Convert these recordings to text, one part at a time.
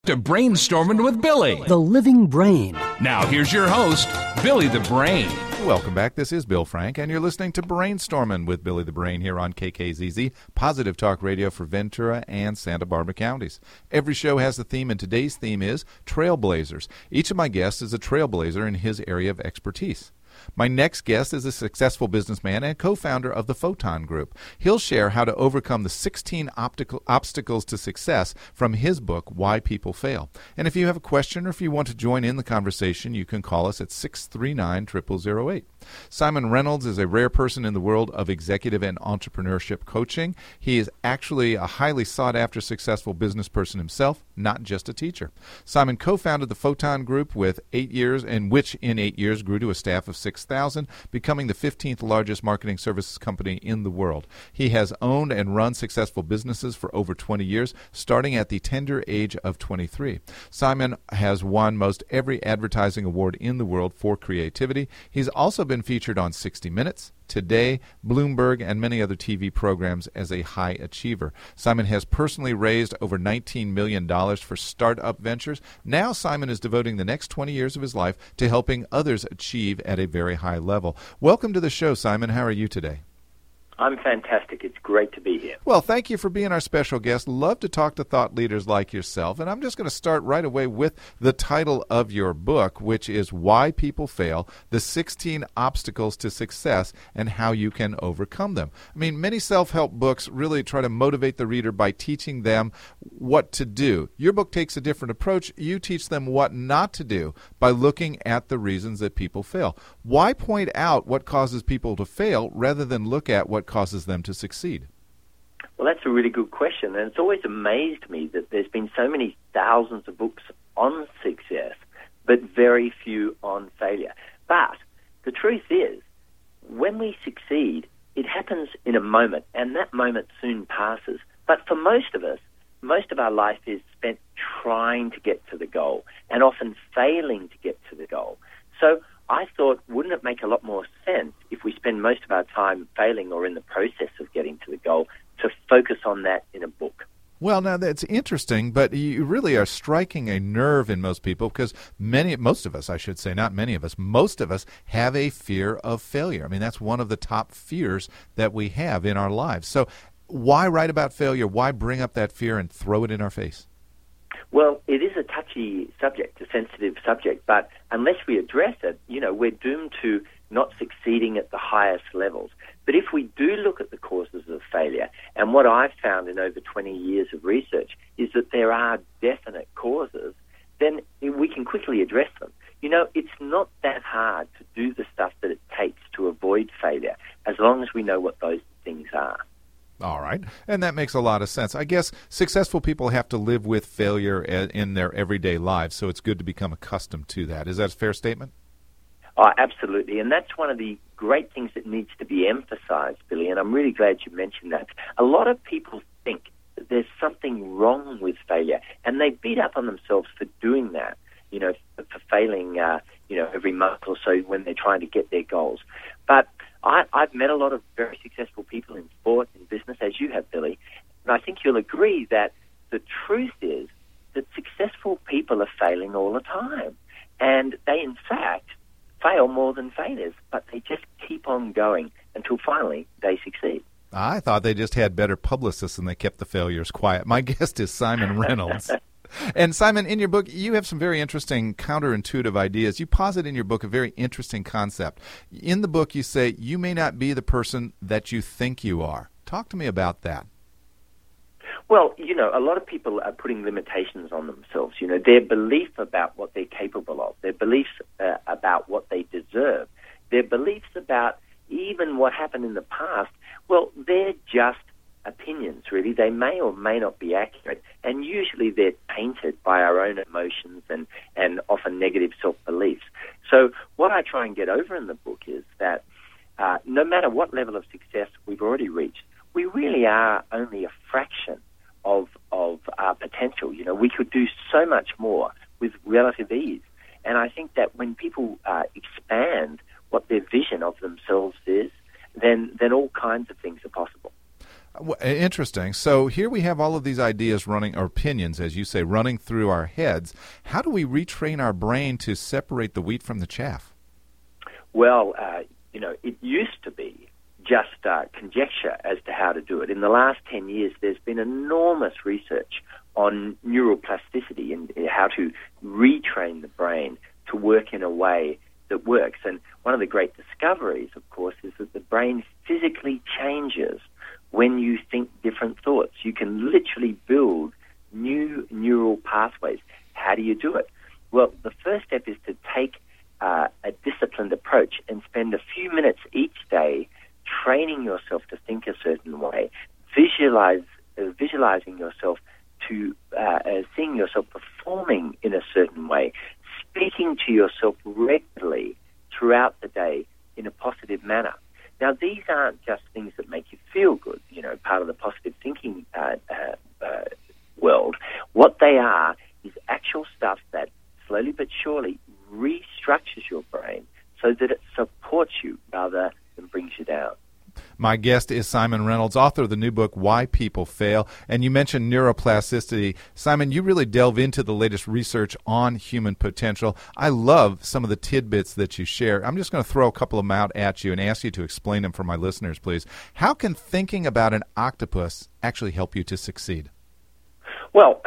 to Brainstorming with Billy, the living brain. Now here's your host, Billy the Brain. Welcome back. This is Bill Frank, and you're listening to Brainstorming with Billy the Brain here on KKZZ, Positive Talk Radio for Ventura and Santa Barbara counties. Every show has a theme, and today's theme is Trailblazers. Each of my guests is a trailblazer in his area of expertise. My next guest is a successful businessman and co-founder of the Photon Group. He'll share how to overcome the 16 obstacles to success from his book, Why People Fail. And if you have a question or if you want to join in the conversation, you can call us at 639-0008. Simon Reynolds is a rare person in the world of executive and entrepreneurship coaching. He is actually a highly sought-after successful business person himself, not just a teacher. Simon co-founded the Photon Group with 8 years, and which in 8 years grew to a staff of 6,000, becoming the 15th largest marketing services company in the world. He has owned and run successful businesses for over 20 years, starting at the tender age of 23. Simon has won most every advertising award in the world for creativity. He's also been featured on 60 Minutes, Today, Bloomberg, and many other TV programs as a high achiever. Simon has personally raised over $19 million for startup ventures. Now Simon is devoting the next 20 years of his life to helping others achieve at a very high level. Welcome to the show, Simon. How are you today? I'm fantastic. It's great to be here. Well, thank you for being our special guest. Love to talk to thought leaders like yourself. And I'm just going to start right away with the title of your book, which is Why People Fail, the 16 Obstacles to Success and How You Can Overcome Them. I mean, many self-help books really try to motivate the reader by teaching them what to do. Your book takes a different approach. You teach them what not to do by looking at the reasons that people fail. Why point out what causes people to fail rather than look at what causes them to succeed? Well, that's a really good question, and it's always amazed me that there's been so many thousands of books on success, but very few on failure. But the truth is, when we succeed, it happens in a moment, and that moment soon passes. But for most of us, most of our life is spent trying to get to the goal, and often failing to get to the goal. So I thought, wouldn't it make a lot more sense if we spend most of our time failing or in the process of getting to the goal to focus on that in a book? Well, now that's interesting, but you really are striking a nerve in most people because most of us, I should say, not many of us, most of us have a fear of failure. I mean, that's one of the top fears that we have in our lives. So why write about failure? Why bring up that fear and throw it in our face? Well, it is a touchy subject, a sensitive subject, but unless we address it, we're doomed to not succeeding at the highest levels. But if we do look at the causes of failure, and what I've found in over 20 years of research is that there are definite causes, then we can quickly address them. It's not that hard to do the stuff that it takes to avoid failure, as long as we know what those things are. All right. And that makes a lot of sense. I guess successful people have to live with failure in their everyday lives, so it's good to become accustomed to that. Is that a fair statement? Oh, absolutely. And that's one of the great things that needs to be emphasized, Billy, and I'm really glad you mentioned that. A lot of people think that there's something wrong with failure, and they beat up on themselves for doing that, for failing, every month or so when they're trying to get their goals. But I've met a lot of very successful people in sport and business, as you have, Billy, and I think you'll agree that the truth is that successful people are failing all the time. And they, in fact, fail more than failures, but they just keep on going until finally they succeed. I thought they just had better publicists and they kept the failures quiet. My guest is Simon Reynolds. And Simon, in your book, you have some very interesting counterintuitive ideas. You posit in your book a very interesting concept. In the book, you say, you may not be the person that you think you are. Talk to me about that. Well, a lot of people are putting limitations on themselves. Their belief about what they're capable of, their beliefs about what they deserve, their beliefs about even what happened in the past, well, they're just opinions, really. They may or may not be accurate, and usually they're tainted by our own emotions and often negative self-beliefs. So what I try and get over in the book is that no matter what level of success we've already reached, we really are only a fraction of our potential. We could do so much more with relative ease. And I think that when people expand what their vision of themselves is, then all kinds of things are possible. Interesting. So here we have all of these ideas running, or opinions, as you say, running through our heads. How do we retrain our brain to separate the wheat from the chaff? Well, it used to be just conjecture as to how to do it. In the last 10 years, there's been enormous research on neuroplasticity and how to retrain the brain to work in a way that works. And one of the great discoveries, of course, is that the brain physically changes when you think different thoughts. You can literally build new neural pathways. How do you do it? Well, the first step is to take a disciplined approach and spend a few minutes each day training yourself to think a certain way, visualizing yourself to seeing yourself performing in a certain way, speaking to yourself regularly throughout the day in a positive manner. Now, these aren't just things that make you feel good, part of the positive thinking world. What they are is actual stuff that slowly but surely restructures your brain so that it supports you rather than brings you down. My guest is Simon Reynolds, author of the new book, Why People Fail. And you mentioned neuroplasticity. Simon, you really delve into the latest research on human potential. I love some of the tidbits that you share. I'm just going to throw a couple of them out at you and ask you to explain them for my listeners, please. How can thinking about an octopus actually help you to succeed? Well,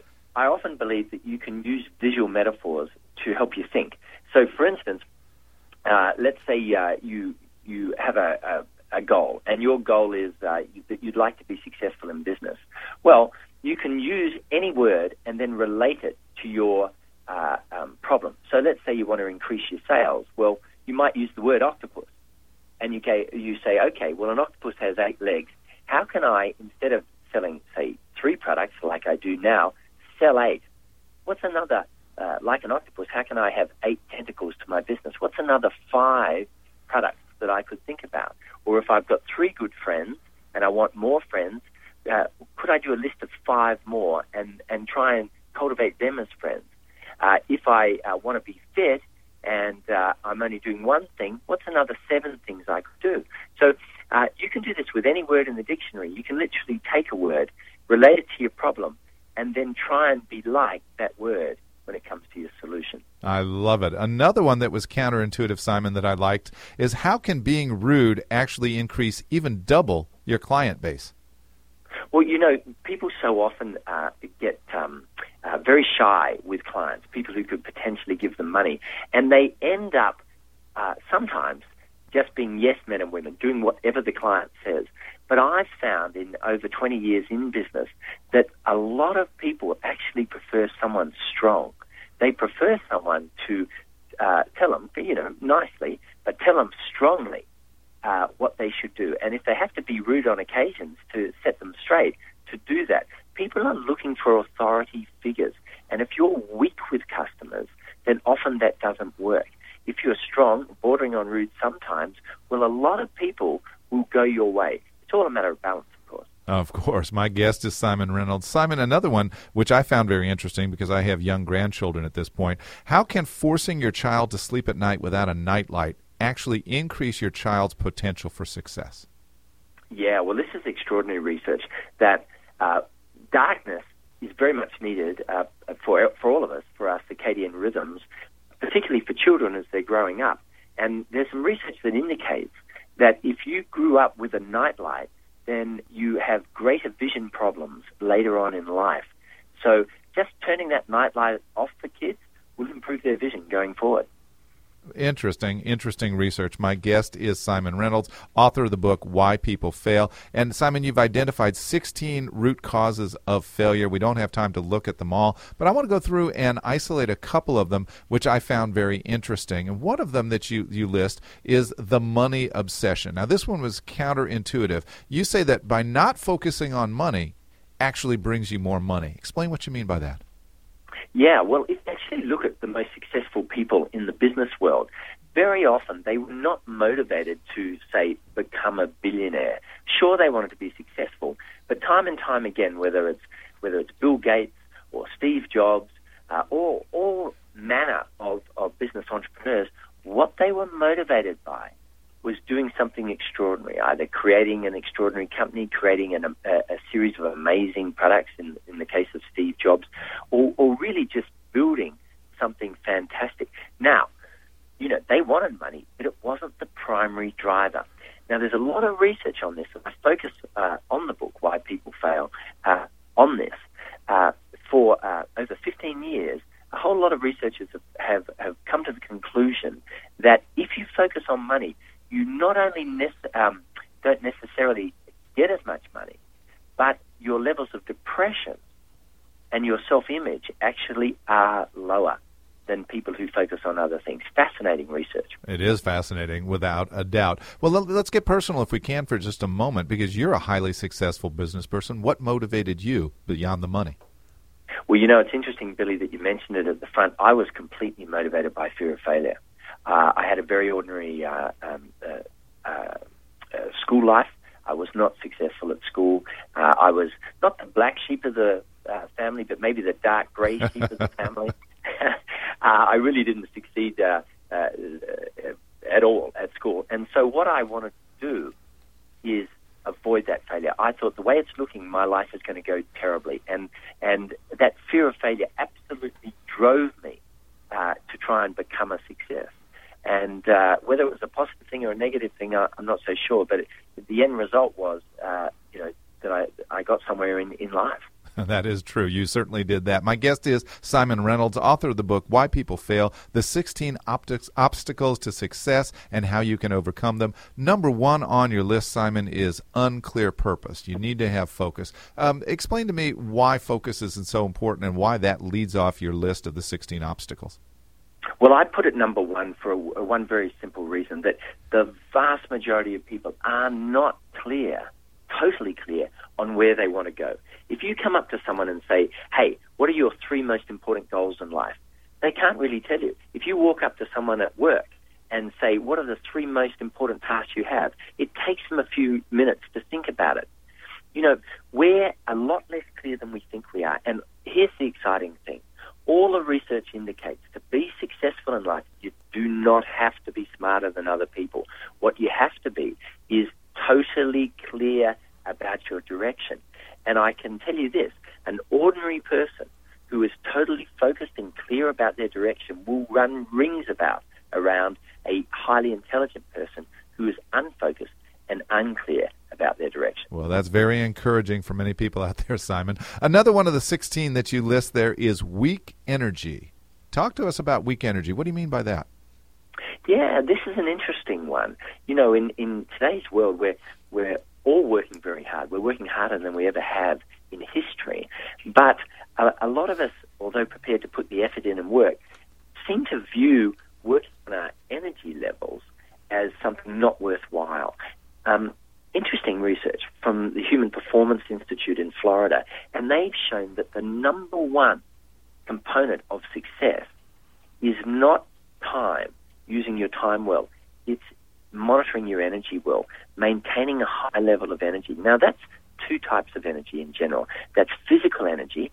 I often believe that you can use visual metaphors to help you think. So, for instance, let's say you have a goal, and your goal is that you'd like to be successful in business. Well, you can use any word and then relate it to your problem. So let's say you want to increase your sales. Well, you might use the word octopus, and you say, okay, well, an octopus has 8 legs. How can I, instead of selling, say, 3 products like I do now, sell 8? What's another, like an octopus, how can I have 8 tentacles to my business? What's another 5 products that I could think about? Or if I've got 3 good friends and I want more friends, could I do a list of 5 more and try and cultivate them as friends? If I want to be fit and I'm only doing one thing, what's another 7 things I could do? So you can do this with any word in the dictionary. You can literally take a word, relate it to your problem, and then try and be like that word when it comes to your solution. I love it. Another one that was counterintuitive, Simon, that I liked is how can being rude actually increase even double your client base? Well, people so often get very shy with clients, people who could potentially give them money, and they end up sometimes just being yes men and women, doing whatever the client says. But I've found in over 20 years in business that a lot of people actually prefer someone strong. They prefer someone to tell them, nicely, but tell them strongly what they should do. And if they have to be rude on occasions to set them straight, to do that. People are looking for authority figures. And if you're weak with customers, then often that doesn't work. If you're strong, bordering on rude sometimes, well, a lot of people will go your way. It's all a matter of balance, of course. Of course. My guest is Simon Reynolds. Simon, another one which I found very interesting because I have young grandchildren at this point. How can forcing your child to sleep at night without a nightlight actually increase your child's potential for success? Yeah, well, this is extraordinary research that darkness is very much needed for all of us, for our circadian rhythms, particularly for children as they're growing up. And there's some research that indicates that if you grew up with a nightlight, then you have greater vision problems later on in life. So just turning that nightlight off for kids will improve their vision going forward. Interesting research. My guest is Simon Reynolds, author of the book Why People Fail. And Simon, you've identified 16 root causes of failure. We don't have time to look at them all, but I want to go through and isolate a couple of them, which I found very interesting. And one of them that you list is the money obsession. Now, this one was counterintuitive. You say that by not focusing on money actually brings you more money. Explain what you mean by that. Yeah, well, if you actually look at the most successful people in the business world, very often they were not motivated to, say, become a billionaire. Sure, they wanted to be successful, but time and time again, whether it's Bill Gates or Steve Jobs or all manner of business entrepreneurs, what they were motivated by was doing something extraordinary, either creating an extraordinary company, creating a series of amazing products, in the case of Steve Jobs, or really just building something fantastic. Now, they wanted money, but it wasn't the primary driver. Now, there's a lot of research on this, and I focus on the book, Why People Fail, on this. For over 15 years, a whole lot of researchers have come to the conclusion that if you focus on money, you not only don't necessarily get as much money, but your levels of depression and your self-image actually are lower than people who focus on other things. Fascinating research. It is fascinating, without a doubt. Well, let's get personal if we can for just a moment, because you're a highly successful business person. What motivated you beyond the money? Well, it's interesting, Billy, that you mentioned it at the front. I was completely motivated by fear of failure. I had a very ordinary school life. I was not successful at school. I was not the black sheep of the family, but maybe the dark gray sheep of the family. I really didn't succeed at all at school. And so what I wanted to do is avoid that failure. I thought the way it's looking, my life is going to go terribly. And that fear of failure absolutely drove me to try and become a success. And whether it was a positive thing or a negative thing, I'm not so sure. But the end result was, that I got somewhere in life. That is true. You certainly did that. My guest is Simon Reynolds, author of the book, Why People Fail, The 16 Obstacles to Success and How You Can Overcome Them. Number one on your list, Simon, is unclear purpose. You need to have focus. Explain to me why focus is so important and why that leads off your list of the 16 obstacles. Well, I put it number one for one very simple reason, that the vast majority of people are not totally clear on where they want to go. If you come up to someone and say, hey, what are your 3 most important goals in life? They can't really tell you. If you walk up to someone at work and say, what are the 3 most important tasks you have? It takes them a few minutes to think about it. We're a lot less clear than we think we are. And here's the exciting thing. All the research indicates to be successful in life, you do not have to be smarter than other people. What you have to be is totally clear about your direction. And I can tell you this, an ordinary person who is totally focused and clear about their direction will run rings around a highly intelligent person who is unfocused and unclear about their direction. Well, that's very encouraging for many people out there, Simon. Another one of the 16 that you list there is weak energy. Talk to us about weak energy. What do you mean by that? Yeah, this is an interesting one. In today's world, we're all working very hard. We're working harder than we ever have in history. But a lot of us, although prepared to put the effort in and work, seem to view working on our energy levels as something not worthwhile. Interesting research from the Human Performance Institute in Florida, and they've shown that the number one component of success is not time, using your time well. It's monitoring your energy well, maintaining a high level of energy. Now, that's 2 types of energy in general. That's physical energy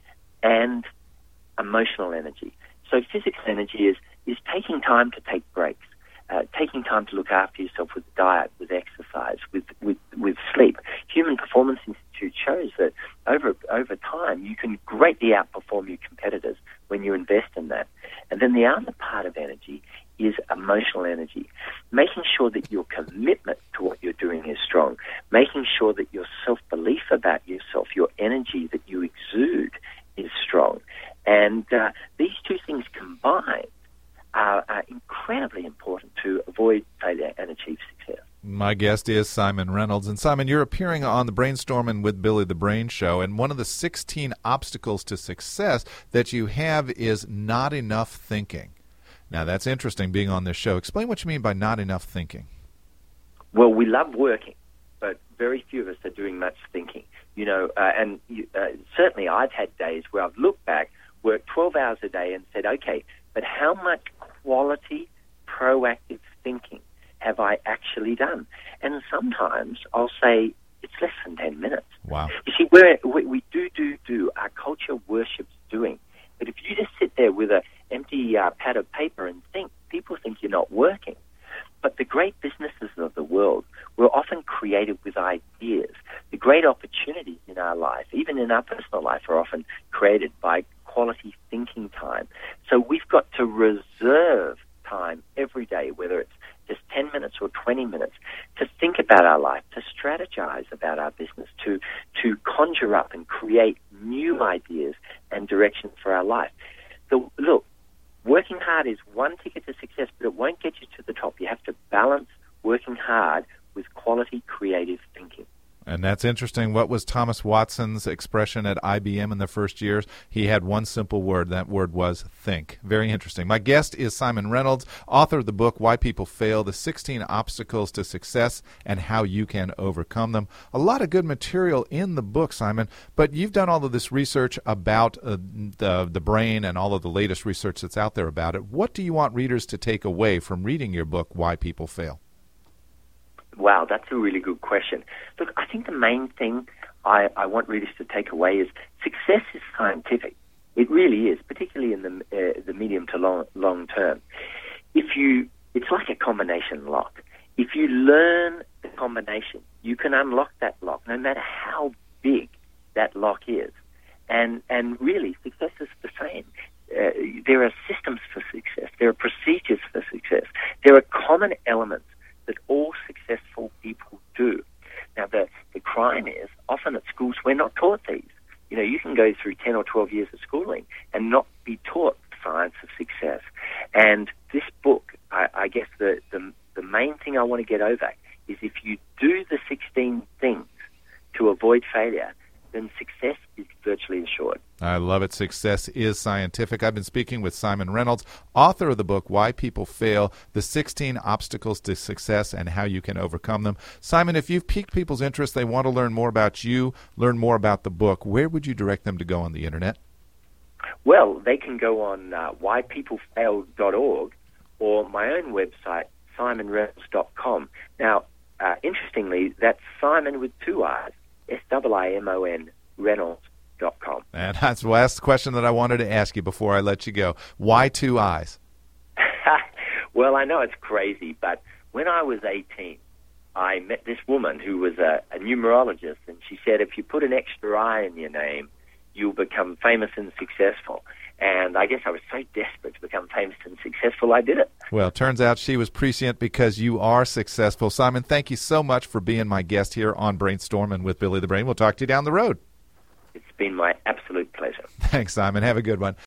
and emotional energy. So physical energy is taking time to take breaks, taking time to look after yourself with diet, with exercise, with sleep. Human Performance Institute shows that over time you can greatly outperform your competitors when you invest in that. And then the other part of energy is emotional energy, making sure that your commitment to what you're doing is strong, making sure that your self-belief about yourself, your energy that you exude is strong. And these 2 things combined are incredibly important to avoid failure and achieve success. My guest is Simon Reynolds. And Simon, you're appearing on the Brainstorming with Billy the Brain show, and one of the 16 obstacles to success that you have is not enough thinking. Now, that's interesting, being on this show. Explain what you mean by not enough thinking. Well, we love working, but very few of us are doing much thinking. Certainly I've had days where I've looked back, worked 12 hours a day and said, okay, but how much quality, proactive thinking have I actually done? And sometimes I'll say it's less than 10 minutes. Wow. You see, we do, our culture worships doing. But if you just sit there with an empty pad of paper and think, people think you're not working. But the great business created with ideas. The great opportunities in our life, even in our personal life, are often created by quality thinking time. So we've got to reserve time every day, whether it's just 10 minutes or 20 minutes, to think about our life, to strategize about our business, to conjure up and create new ideas and direction for our life. So look, working hard is one ticket to success, but it won't get you to the top. You have to balance working hard with quality creative thinking. And that's interesting. What was Thomas Watson's expression at IBM in the first years? He had one simple word. That word was think. Very interesting. My guest is Simon Reynolds, author of the book Why People Fail, The 16 Obstacles to Success and How You Can Overcome Them. A lot of good material in the book, Simon, but you've done all of this research about the brain and all of the latest research that's out there about it. What do you want readers to take away from reading your book, Why People Fail? Wow, that's a really good question. Look, I think the main thing I want readers to take away is success is scientific. It really is, particularly in the medium to long term. It's like a combination lock. If you learn the combination, you can unlock that lock, no matter how big that lock is. And really, success is the same. There are systems for success. There are procedures for success. There are common elements that all successful people do. Now, the crime is, often at schools, we're not taught these. You know, you can go through 10 or 12 years of schooling and not be taught the science of success. And this book, I guess the main thing I want to get over is if you do the 16 things to avoid failure, then success is virtually assured. I love it. Success is scientific. I've been speaking with Simon Reynolds, author of the book Why People Fail, The 16 Obstacles to Success and How You Can Overcome Them. Simon, if you've piqued people's interest, they want to learn more about you, learn more about the book, where would you direct them to go on the Internet? Well, they can go on whypeoplefail.org or my own website, simonreynolds.com. Now, interestingly, that's Simon with two I's, SIIMON, Reynolds.com. And that's the last question that I wanted to ask you before I let you go. Why two eyes? Well, I know it's crazy, but when I was 18, I met this woman who was a numerologist, and she said, if you put an extra I in your name, you'll become famous and successful. And I guess I was so desperate to become famous and successful, I did it. Well, turns out she was prescient because you are successful. Simon, thank you so much for being my guest here on Brainstorming with Billy the Brain. We'll talk to you down the road. It's been my absolute pleasure. Thanks, Simon. Have a good one.